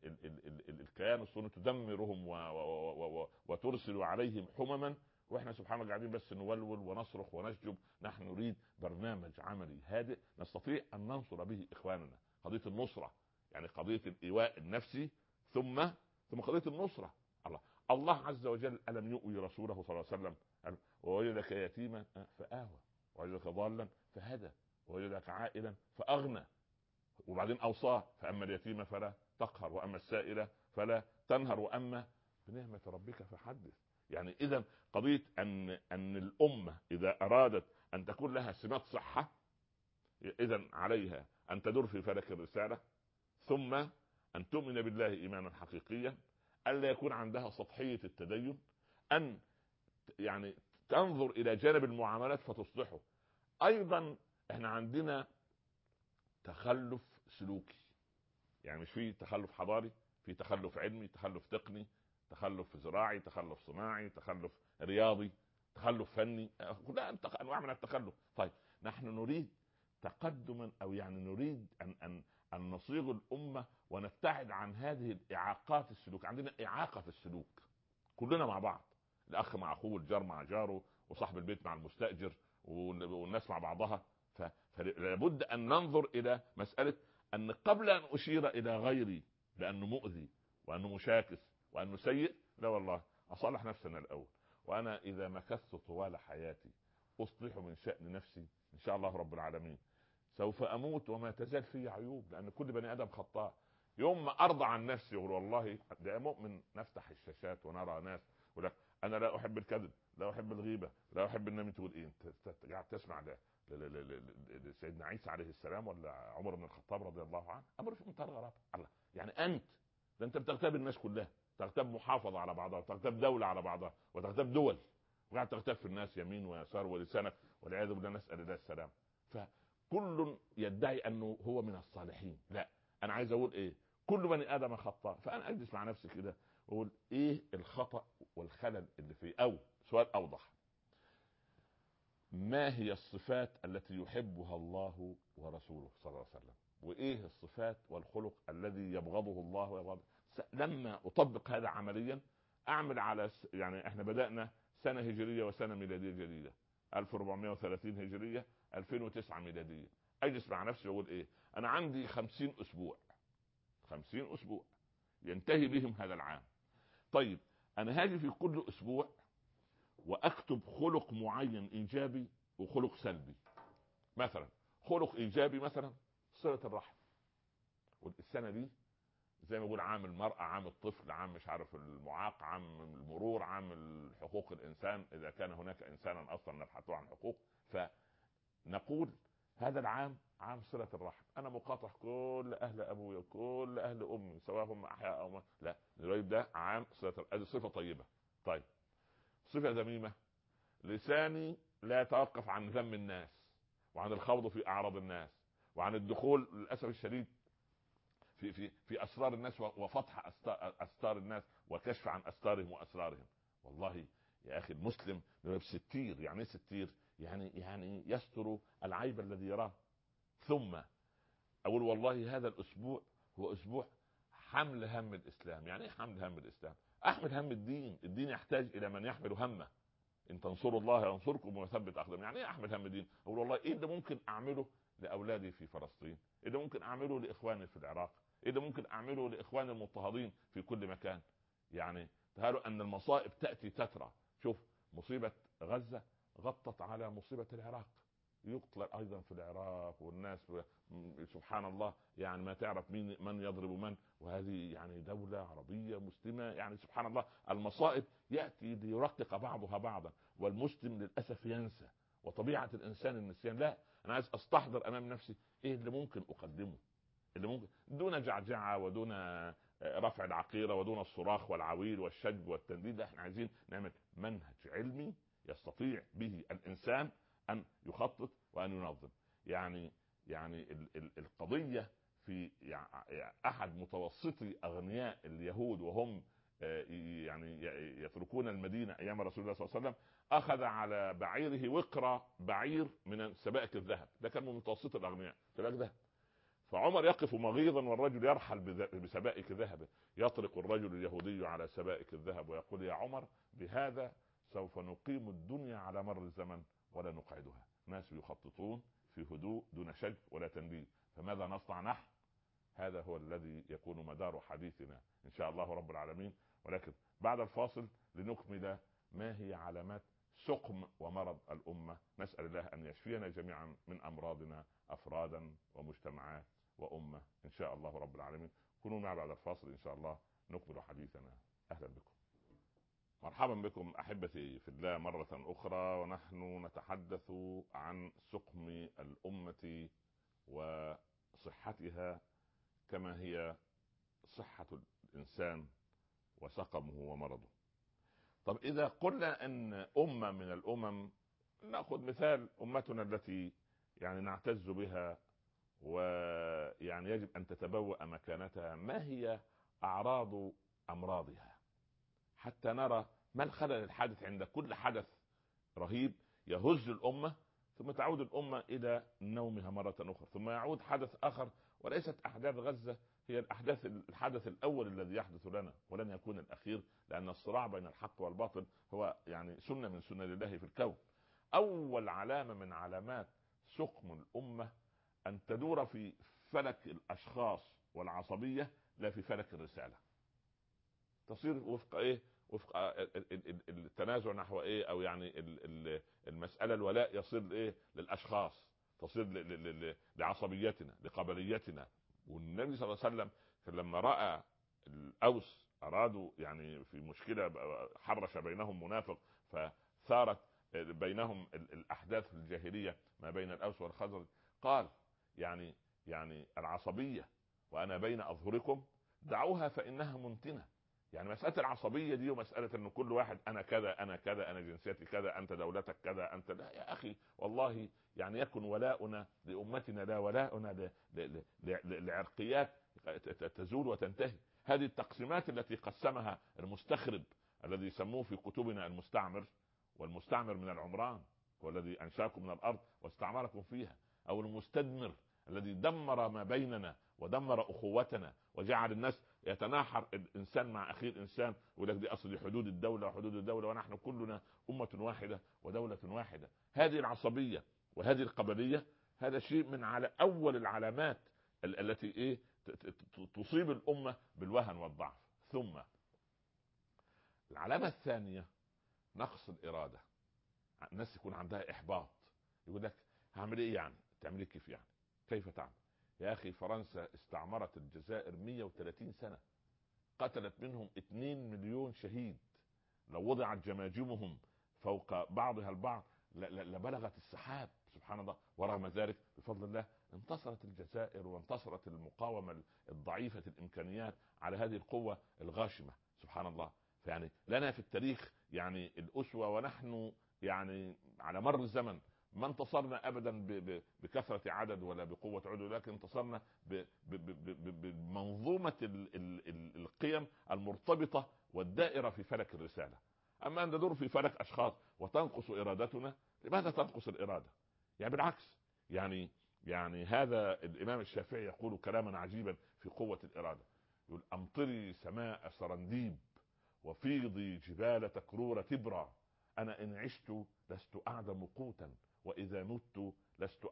الكيان الصهيوني تدمرهم وترسل عليهم حمما، واحنا سبحان الله قاعدين بس نولول ونصرخ ونشجب. نحن نريد برنامج عملي هادئ نستطيع ان ننصر به اخواننا. قضيه النصره يعني قضيه الايواء النفسي، ثم قضيه النصره. الله عز وجل الم يؤوي رسوله صلى الله عليه وسلم ووجدك يتيما فآوى، ووجدك ضالا فهدى، ووجدك عائلا فأغنى. وبعدين أوصاه فأما اليتيم فلا تقهر، وأما السائل فلا تنهر، وأما بنعمة ربك فحدث. يعني اذا قضيه ان الامه اذا ارادت ان تكون لها سمات صحه، اذا عليها ان تدور في فلك الرساله، ثم ان تؤمن بالله ايمانا حقيقيا، الا يكون عندها سطحيه التدين، ان يعني تنظر الى جانب المعاملات فتصلحه. ايضا احنا عندنا تخلف سلوكي، يعني مش في تخلف حضاري، في تخلف علمي، تخلف تقني، تخلف زراعي، تخلف صناعي، تخلف رياضي، تخلف فني، كلها انواع من التخلف. طيب نحن نريد تقدما، او يعني نريد ان نصيغ الامه ونبتعد عن هذه الاعاقات السلوك. عندنا اعاقه في السلوك كلنا مع بعض، الاخ مع اخوه، الجار مع جاره، وصاحب البيت مع المستاجر، والناس مع بعضها. فلابد ان ننظر الى مساله ان قبل ان اشير الى غيري لانه مؤذي وانه مشاكس وانه سيء، لا والله اصلح نفسنا الاول. وانا اذا مكثت طوال حياتي اصلح من شان نفسي ان شاء الله رب العالمين سوف اموت وما تزال في عيوب، لان كل بني ادم خطاء. يوم ما ارضى عن نفسي يقول والله ده مؤمن، نفتح الشاشات ونرى ناس يقول لك انا لا احب الكذب، لا احب الغيبه، لا احب النميمه. تقول ايه انت قاعد تسمع ده سيدنا عيسى عليه السلام ولا عمر بن الخطاب رضي الله عنه؟ امر في منتهى الغرابه. الله، يعني انت بتغتاب الناس كلها، تغتاب محافظه على بعضها، تغتاب دوله على بعضها، وتغتاب دول، وقاعد تغتاب في الناس يمين ويسار ولسانك، والعياذ بالله، نسال الله السلام. فكل يدعي انه هو من الصالحين. لا، انا عايز اقول ايه؟ كل بني ادم خطاء. فانا اجلس مع نفسي كده واقول ايه الخطا والخلل اللي فيه، او سؤال اوضح: ما هي الصفات التي يحبها الله ورسوله صلى الله عليه وسلم؟ وايه الصفات والخلق الذي يبغضه الله ويبغضه؟ لما اطبق هذا عمليا اعمل على يعني احنا بدأنا سنة هجرية وسنة ميلادية جديدة، 1430 هجرية، 2009 ميلادية. اجلس مع نفسي واقول ايه؟ انا عندي 50 اسبوع، 50 اسبوع ينتهي بهم هذا العام. طيب انا هاجي في كل اسبوع واكتب خلق معين ايجابي وخلق سلبي. مثلا خلق ايجابي، مثلا صلة الرحم. والسنة دي زي ما يقول عام المرأة، عام الطفل، عام مش عارف المعاق، عام المرور، عام حقوق الانسان اذا كان هناك انسانا اصلا نبحث عن حقوق. فنقول هذا العام عام صلة الرحم. انا مقاطع كل اهل ابوي وكل اهل امي سواء هم احياء او لا، نريد ده عام صلة الرحم. هذه صفة طيبة. طيب صفة ذميمة: لساني لا يتوقف عن ذم الناس وعن الخوض في اعراض الناس وعن الدخول للاسف الشديد في اسرار الناس وفتح استار الناس وكشف عن استارهم واسرارهم. والله يا اخي المسلم ستير. يعني ايه ستير؟ يعني يستر العيب الذي يراه. ثم اقول والله هذا الاسبوع هو اسبوع حمل هم الاسلام. يعني ايه حمل هم الاسلام؟ احمل هم الدين. الدين يحتاج الى من يحمل همه. ان تنصروا الله ينصركم ويثبت اقدامكم. يعني ايه احمل هم الدين؟ اقول والله ايه اللي ممكن اعمله لاولادي في فلسطين، ايه اللي ممكن اعمله لاخواني في العراق، ايه اللي ممكن اعمله لاخواني المضطهدين في كل مكان. يعني تهالوا ان المصائب تاتي تترى. شوف مصيبه غزه غطت على مصيبه العراق، يقتل ايضا في العراق والناس سبحان الله يعني ما تعرف مين من يضرب من. وهذه يعني دولة عربية مسلمة. يعني سبحان الله المصائب يأتي ليرقق بعضها بعضا، والمسلم للأسف ينسى. وطبيعة الإنسان النسيان. لا، أنا عايز أستحضر أمام نفسي إيه اللي ممكن أقدمه، اللي ممكن دون جعجعة ودون رفع العقيرة ودون الصراخ والعويل والشجب والتنديد. لا، احنا عايزين نعمل منهج علمي يستطيع به الإنسان أن يخطط وأن ينظم. يعني القضية في أحد متوسطي أغنياء اليهود وهم يعني يتركون المدينة أيام رسول الله صلى الله عليه وسلم، أخذ على بعيره وقرة بعير من سبائك الذهب. ده كان من متوسط الأغنياء، سبائك ذهب. فعمر يقف مغيظا والرجل يرحل بسبائك ذهب. يطرق الرجل اليهودي على سبائك الذهب ويقول: يا عمر، بهذا سوف نقيم الدنيا على مر الزمن ولا نقعدها. ناس يخططون في هدوء دون شجب ولا تنديد. فماذا نصنع نحن؟ هذا هو الذي يكون مدار حديثنا إن شاء الله رب العالمين. ولكن بعد الفاصل لنكمل ما هي علامات سقم ومرض الأمة. نسأل الله أن يشفينا جميعا من أمراضنا أفرادا ومجتمعات وأمة إن شاء الله رب العالمين. كونوا معنا بعد الفاصل إن شاء الله نكمل حديثنا. أهلا بكم. مرحبا بكم احبتي في الله مرة اخرى، ونحن نتحدث عن سقم الامة وصحتها كما هي صحة الانسان وسقمه ومرضه. طب اذا قلنا ان امة من الامم، ناخذ مثال امتنا التي يعني نعتز بها ويعني يجب ان تتبوأ مكانتها، ما هي اعراض امراضها، حتى نرى ما الخلل الحادث عند كل حدث رهيب يهز الأمة، ثم تعود الأمة إلى نومها مرة أخرى، ثم يعود حدث آخر. وليست أحداث غزة هي الحدث الأول الذي يحدث لنا، ولن يكون الأخير، لأن الصراع بين الحق والباطل هو يعني سنة من سنن الله في الكون. أول علامة من علامات سقم الأمة أن تدور في فلك الأشخاص والعصبية لا في فلك الرسالة. تصير وفق ايه؟ وفق التنازع نحو ايه، او يعني المسألة الولاء يصير ايه؟ للاشخاص، تصير لعصبيتنا لقبليتنا. والنبي صلى الله عليه وسلم لما رأى الاوس ارادوا يعني في مشكلة حرش بينهم منافق، فثارت بينهم الاحداث في الجاهلية ما بين الاوس والخزرج، قال يعني العصبية وانا بين اظهركم دعوها فانها منتنة. يعني مسألة العصبية دي ومسألة ان كل واحد انا كذا انا كذا انا جنسيتي كذا انت دولتك كذا انت، لا يا اخي والله، يعني يكن ولاؤنا لامتنا لا ولاؤنا لعرقيات تزول وتنتهي. هذه التقسيمات التي قسمها المستخرب الذي يسموه في كتبنا المستعمر، والمستعمر من العمران والذي انشاكم من الارض واستعمركم فيها، او المستدمر الذي دمر ما بيننا ودمر اخوتنا وجعل الناس يتناحر الانسان مع اخيه الانسان، ولك دي اصل حدود الدوله وحدود الدوله ونحن كلنا امه واحده ودوله واحده. هذه العصبيه وهذه القبليه، هذا شيء من على اول العلامات التي ايه تصيب الامه بالوهن والضعف. ثم العلامه الثانيه نقص الاراده. الناس يكون عندها احباط، يقول لك هعمل ايه؟ يعني تعمل كيف؟ يعني كيف تعمل يا اخي؟ فرنسا استعمرت الجزائر 130 سنة، قتلت منهم 2 مليون شهيد، لو وضعت جماجمهم فوق بعضها البعض لبلغت السحاب سبحان الله. ورغم ذلك بفضل الله انتصرت الجزائر وانتصرت المقاومة الضعيفة الامكانيات على هذه القوة الغاشمة سبحان الله. فيعني لنا في التاريخ يعني الاسوة، ونحن يعني على مر الزمن ما انتصرنا ابدا بكثرة عدد ولا بقوة عدو، لكن انتصرنا بمنظومة القيم المرتبطة والدائرة في فلك الرسالة. اما ان ندور في فلك اشخاص وتنقص ارادتنا، لماذا تنقص الاراده؟ يعني بالعكس، يعني هذا الامام الشافعي يقول كلاما عجيبا في قوة الاراده، يقول امطري سماء سرنديب وفيضي جبال تكرور تبرا، انا ان عشت لست اعدم قوتا واذا مت لست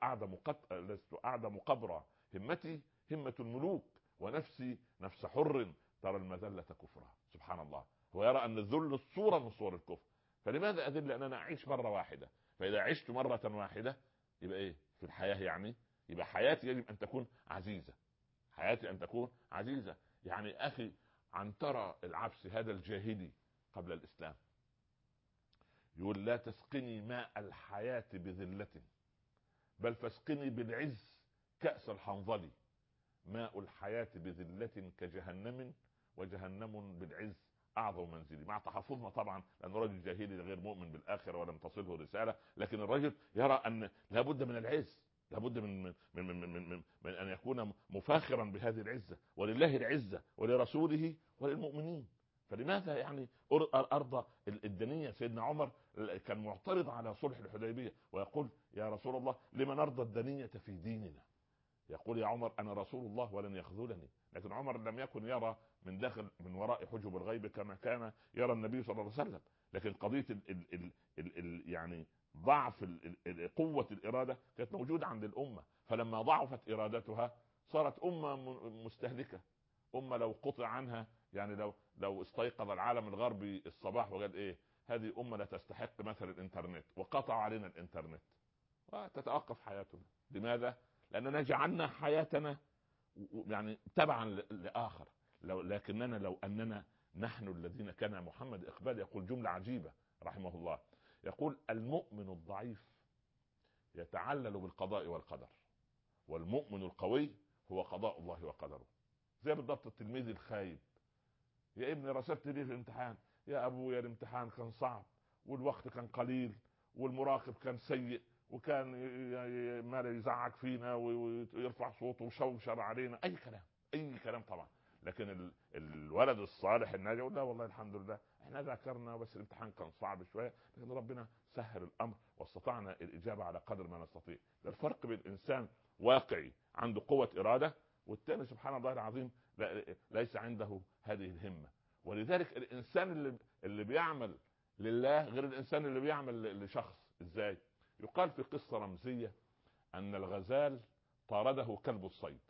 اعدم قبرا، همتي همة الملوك ونفسي نفس حر ترى المذلة كفرا. سبحان الله، هو يرى ان الذل صورة من صور الكفر، فلماذا اذل؟ لان انا اعيش مرة واحدة، فاذا عشت مرة واحدة يبقى ايه في الحياة؟ يعني يبقى حياتي يجب ان تكون عزيزة، حياتي ان تكون عزيزة. يعني اخي عنترة العبسي هذا الجاهلي قبل الاسلام يقول لا تسقني ماء الحياة بذلة بل فاسقني بالعز كأس الحنظل، ماء الحياة بذلة كجهنم وجهنم بالعز اعظم منزلي. مع تحفظنا طبعا لان رجل جاهلي غير مؤمن بالاخره ولم تصله رساله، لكن الرجل يرى ان لابد من العز، لابد من ان يكون مفاخرا بهذه العزه، ولله العزه ولرسوله وللمؤمنين. فلماذا يعني ارضى الدنيا؟ سيدنا عمر كان معترض على صلح الحديبيه ويقول يا رسول الله لما نرضى الدنية في ديننا؟ يقول يا عمر انا رسول الله ولن يخذلني. لكن عمر لم يكن يرى من داخل من وراء حجب الغيب كما كان يرى النبي صلى الله عليه وسلم. لكن قضيه يعني ضعف قوه الاراده كانت موجوده عند الامه، فلما ضعفت ارادتها صارت امه مستهلكه، امه لو قطع عنها، يعني لو استيقظ العالم الغربي الصباح وقال ايه هذه امه لا تستحق مثل الانترنت، وقطع علينا الانترنت وتتوقف حياتنا. لماذا؟ لأننا جعلنا حياتنا يعني تبعا لآخر. لكننا لو أننا نحن الذين كان محمد إقبال يقول جملة عجيبة رحمه الله، يقول المؤمن الضعيف يتعلل بالقضاء والقدر، والمؤمن القوي هو قضاء الله وقدره. زي بالضبط التلميذ الخايب، يا ابني رسبت ليه في الامتحان؟ يا ابويا الامتحان كان صعب والوقت كان قليل والمراقب كان سيء وكان ما يزعق فينا ويرفع صوته وشوشر علينا، اي كلام اي كلام طبعا. لكن الولد الصالح الناجي يقول لا والله الحمد لله احنا ذاكرنا بس الامتحان كان صعب شويه، لكن ربنا سهل الامر واستطعنا الاجابه على قدر ما نستطيع. ده الفرق بين انسان واقعي عنده قوه اراده والتاني سبحان الله العظيم ليس عنده هذه الهمه. ولذلك الانسان اللي بيعمل لله غير الانسان اللي بيعمل لشخص. ازاي؟ يقال في قصه رمزيه ان الغزال طارده كلب الصيد،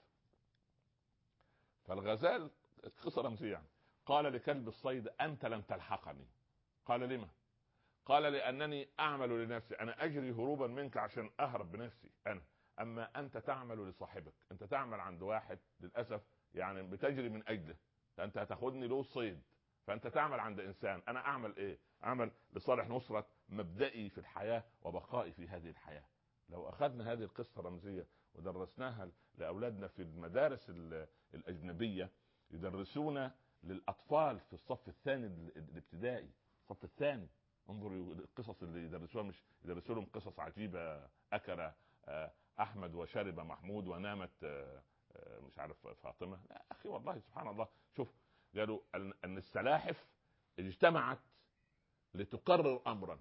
فالغزال قصه رمزيه يعني قال لكلب الصيد انت لن تلحقني. قال لما؟ قال لانني اعمل لنفسي، انا اجري هروبا منك عشان اهرب بنفسي انا، اما انت تعمل لصاحبك، انت تعمل عند واحد للاسف يعني بتجري من اجله، انت هتاخدني له صيد، فانت تعمل عند انسان، انا اعمل ايه؟ اعمل لصالح نصرة مبدئي في الحياة وبقائي في هذه الحياة. لو اخذنا هذه القصة الرمزية ودرسناها لاولادنا في المدارس الاجنبية، يدرسون للاطفال في الصف الثاني الابتدائي، الصف الثاني، انظروا القصص اللي يدرسوها، مش يدرسوا لهم قصص عجيبة اكل احمد وشرب محمود ونامت مش عارف فاطمة. لا اخي والله سبحان الله، شوف قالوا ان السلاحف اجتمعت لتقرر امرا،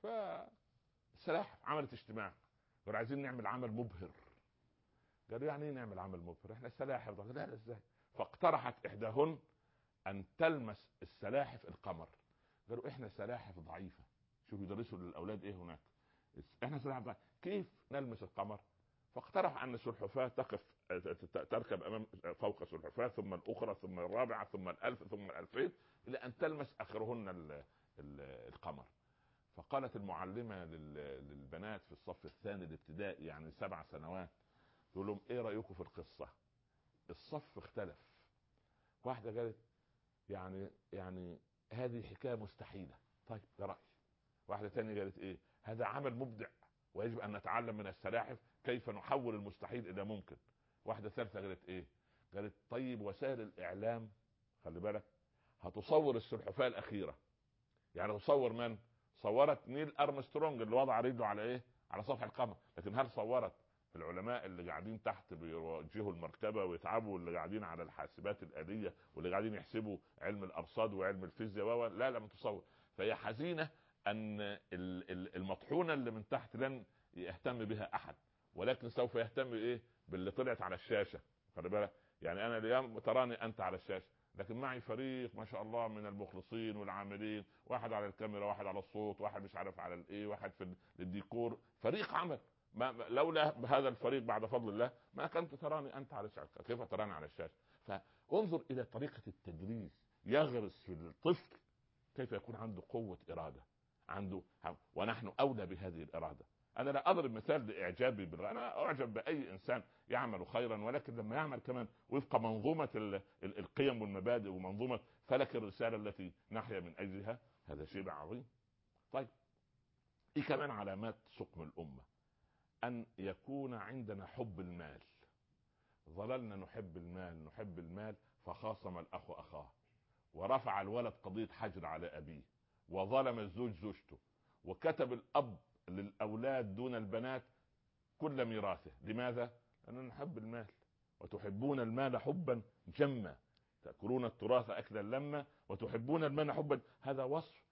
فالسلاحف عملت اجتماع قالوا عايزين نعمل عمل مبهر. قالوا يعني ايه نعمل عمل مبهر؟ احنا السلاحف. لا ازاي؟ فاقترحت احداهن ان تلمس السلاحف القمر. قالوا احنا سلاحف ضعيفة. شوف يدرسوا للاولاد ايه هناك، احنا سلاحف ضعيفة كيف نلمس القمر؟ فاقترح ان السلحفاة تقف تركب امام فوق سلحفاة ثم الاخرى ثم الرابعة ثم الالف ثم الالفين الى ان تلمس اخرهن القمر. فقالت المعلمة للبنات في الصف الثاني الابتدائي يعني 7 سنوات، تقول لهم ايه رأيكم في القصة؟ الصف اختلف. واحدة قالت يعني هذه حكاية مستحيلة. طيب ده رأي. واحدة تانية قالت ايه؟ هذا عمل مبدع ويجب ان نتعلم من السلاحف كيف نحول المستحيل الى ممكن. واحدة ثالثة قالت ايه؟ قالت طيب وسائل الاعلام خلي بالك هتصور السلحفاة الاخيرة. يعني تصور من؟ صورت نيل ارمسترونج اللي وضع رجله على ايه؟ على سطح القمر، لكن هل صورت العلماء اللي قاعدين تحت بيوجهوا المركبة ويتعبوا، واللي قاعدين على الحاسبات الآلية، واللي قاعدين يحسبوا علم الارصاد وعلم الفيزياء لا لم تصور. فهي حزينة ان المطحونة اللي من تحت لن يهتم بها احد، ولكن سوف يهتم ايه؟ باللي طلعت على الشاشة. خلي بالك يعني انا اليوم تراني انت على الشاشة، لكن معي فريق ما شاء الله من المخلصين والعاملين، واحد على الكاميرا، واحد على الصوت، واحد مش عارف على الايه، واحد في الديكور، فريق عمل. لولا هذا الفريق بعد فضل الله ما كنت تراني انت على الشاشة، كيف تراني على الشاشة؟ فانظر الى طريقة التدريس، يغرس في الطفل كيف يكون عنده قوة إرادة، عنده ونحن أولى بهذه الإرادة. أنا لا أضرب مثال لإعجابي أنا أعجب بأي إنسان يعمل خيرا، ولكن لما يعمل كمان وفق منظومة القيم والمبادئ ومنظومة فلك الرسالة التي نحيا من أجلها، هذا شيء عظيم. طيب إيه كمان علامات سقم الأمة؟ أن يكون عندنا حب المال. ظللنا نحب المال فخاصم الأخ أخاه، ورفع الولد قضية حجر على أبيه، وظلم الزوج زوجته، وكتب الأب للأولاد دون البنات كل ميراثه. لماذا؟ لأننا نحب المال، وتحبون المال حبا جما، تأكلون التراث أكلا لما وتحبون المال حبا. هذا وصف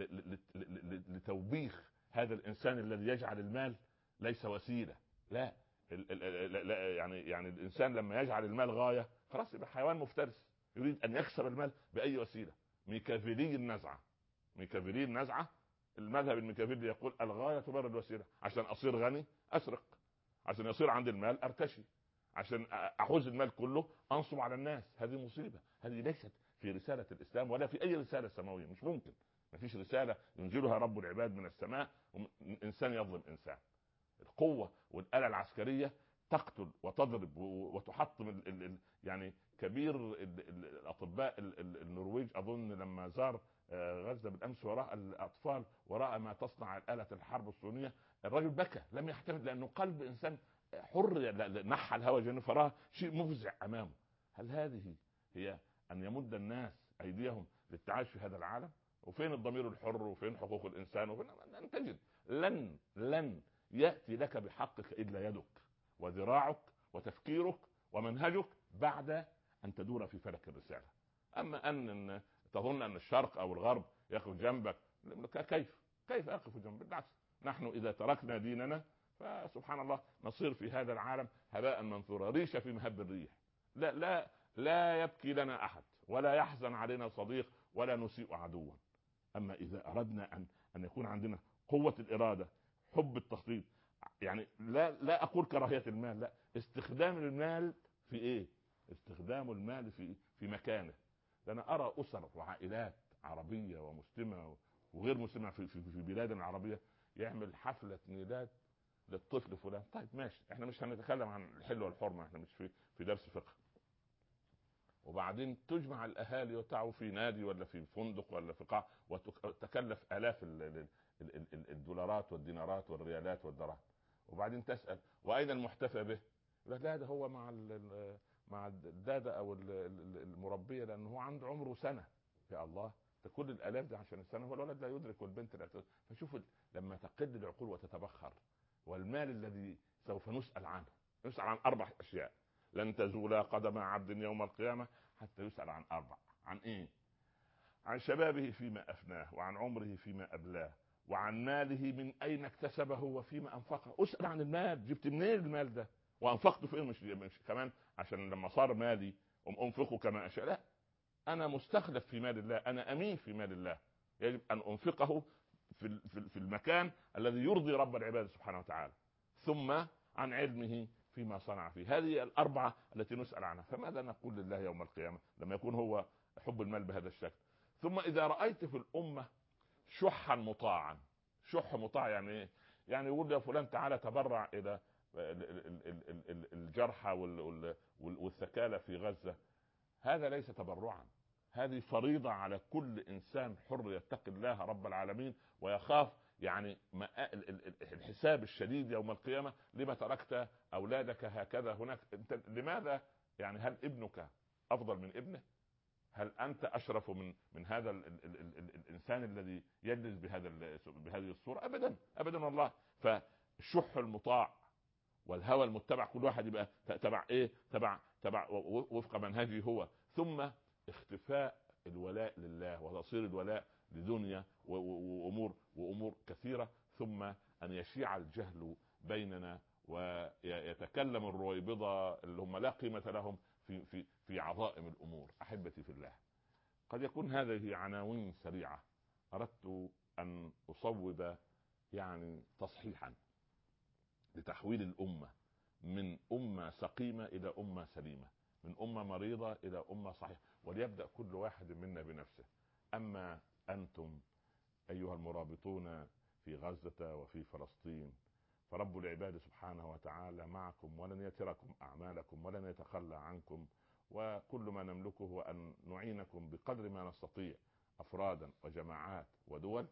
لتوبيخ هذا الإنسان الذي يجعل المال ليس وسيلة. لا يعني الإنسان لما يجعل المال غاية خلاص يبقى حيوان مفترس يريد ان يكسب المال باي وسيله. ميكافيلي النزعه المذهب الميكافيلي يقول الغايه تبرر الوسيله. عشان اصير غني اسرق، عشان يصير عندي المال ارتشي، عشان احوز المال كله انصب على الناس. هذه مصيبه، هذه ليست في رساله الاسلام ولا في اي رساله سماويه. مش ممكن، ما فيش رساله ينزلها رب العباد من السماء انسان يظلم انسان. القوه والاله العسكريه تقتل وتضرب وتحطم يعني كبير الاطباء النرويج اظن لما زار غزه بالامس وراى الاطفال وراى ما تصنع اله الحرب الصينيه، الرجل بكى لم يحتمل، لانه قلب انسان حر نحى الهوى جنة فراه شيء مفزع امامه. هل هذه هي ان يمد الناس ايديهم للتعايش في هذا العالم؟ وفين الضمير الحر؟ وفين حقوق الانسان؟ وفين؟ لن تجد. لن ياتي لك بحقك الا يدك وذراعك وتفكيرك ومنهجك بعد ان تدور في فلك الرساله. اما ان تظن ان الشرق او الغرب يقف جنبك، كيف اقف جنبك؟ بالعكس، نحن اذا تركنا ديننا فسبحان الله نصير في هذا العالم هباء منثورا، ريشه في مهب الريح. لا يبكي لنا احد، ولا يحزن علينا صديق، ولا نسيء عدوا. اما اذا اردنا ان يكون عندنا قوه الاراده، حب التخطيط، يعني لا اقول كراهيه المال، لا، استخدام المال في ايه؟ استخدام المال في مكانه. انا ارى اسر وعائلات عربيه ومسلمه وغير مسلمه في بلادنا العربيه يعمل حفله ميلاد للطفل فلان. طيب ماشي، احنا مش هنتكلم عن الحل والحرمه، احنا مش في درس فقه. وبعدين تجمع الاهالي وتعوا في نادي ولا في فندق ولا في قاعه وتكلف الاف الدولارات والدينارات والريالات والدراهم، وبعدين تسال واين المحتفى به؟ لا ده هو مع الداده او المربيه، لانه هو عنده عمره سنه. يا الله، ده كل الالاف دي عشان السنه، والولد لا يدرك والبنت لا تدرك. فشوف لما تقل العقول وتتبخر، والمال الذي سوف نسال عنه، نسال عن 4 أشياء لن تزول قدم عبد يوم القيامة حتى يسأل عن 4. عن ايه؟ عن شبابه فيما افناه، وعن عمره فيما ابلاه، وعن ماله من اين اكتسبه وفيما انفقه. اسأل عن المال، جبت منين المال ده وانفقته فين؟ مش كمان عشان لما صار مالي انفقه كما اشاء، لا، انا مستخلف في مال الله، انا امين في مال الله، يجب ان انفقه في المكان الذي يرضي رب العباد سبحانه وتعالى. ثم عن علمه فيما صنع فيه. هذه 4 التي نسأل عنها. فماذا نقول لله يوم القيامة لما يكون هو حب المال بهذا الشكل؟ ثم إذا رأيت في الأمة شحا مطاعا. شح مطاع يعني ايه؟ يعني يقول يا فلان تعالى تبرع إلى الجرحى والثكالى في غزة. هذا ليس تبرعا، هذه فريضة على كل إنسان حر يتقي الله رب العالمين ويخاف يعني الحساب الشديد يوم القيامة. لما تركت أولادك هكذا هناك؟ لماذا؟ يعني هل ابنك أفضل من ابنه؟ هل أنت أشرف من هذا الإنسان الذي يجلس بهذه الصورة؟ أبدا والله. فالشح المطاع والهوى المتبع، كل واحد يبقى تبع ايه؟ تبع وفق منهجه هو. ثم اختفاء الولاء لله وتصير الولاء لدنيا وامور كثيره. ثم ان يشيع الجهل بيننا ويتكلم الرويبضه اللي هم لا قيمه لهم في عظائم الامور. احبتي في الله، قد يكون هذه عناوين سريعه اردت ان اصوب يعني تصحيحا لتحويل الأمة من أمة سقيمة إلى أمة سليمة، من أمة مريضة إلى أمة صحيحة. وليبدأ كل واحد منا بنفسه. أما أنتم أيها المرابطون في غزة وفي فلسطين، فرب العباد سبحانه وتعالى معكم، ولن يتركم أعمالكم ولن يتخلى عنكم. وكل ما نملكه هو أن نعينكم بقدر ما نستطيع، أفرادا وجماعات ودول،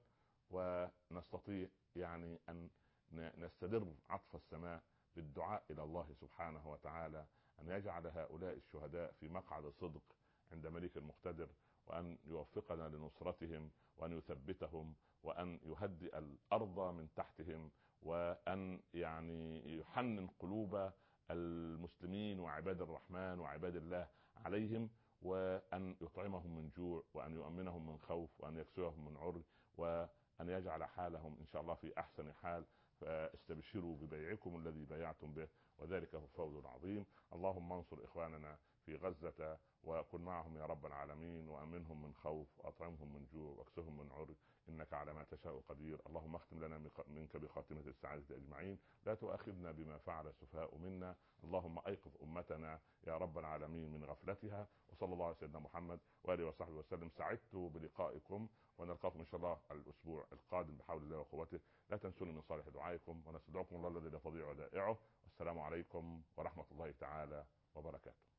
ونستطيع يعني أن نستدر عطف السماء بالدعاء إلى الله سبحانه وتعالى أن يجعل هؤلاء الشهداء في مقعد صدق عند ملك المقتدر، وأن يوفقنا لنصرتهم، وأن يثبتهم، وأن يهدئ الأرض من تحتهم، وأن يعني يحنن قلوب المسلمين وعباد الرحمن وعباد الله عليهم، وأن يطعمهم من جوع، وأن يؤمنهم من خوف، وأن يكسوهم من عري، وأن يجعل حالهم إن شاء الله في أحسن حال. فاستبشروا ببيعكم الذي بايعتم به، وذلك هو الفوز العظيم. اللهم انصر إخواننا في غزة وكن معهم يا رب العالمين، وأمنهم من خوف، وأطعمهم من جوع، واكسهم من عري، إنك على ما تشاء قدير. اللهم اختم لنا منك بخاتمة السعادة أجمعين. لا تؤاخذنا بما فعل السفهاء منا. اللهم أيقظ أمتنا يا رب العالمين من غفلتها. وصلى الله على سيدنا محمد وآله وصحبه وسلم. سعدت بلقائكم، ونلقاكم إن شاء الله الأسبوع القادم بحول الله وقوته. لا تنسوني من صالح دعائكم، ونستدعكم الله الذي لا تضيع ودائعه. والسلام عليكم ورحمة الله تعالى وبركاته.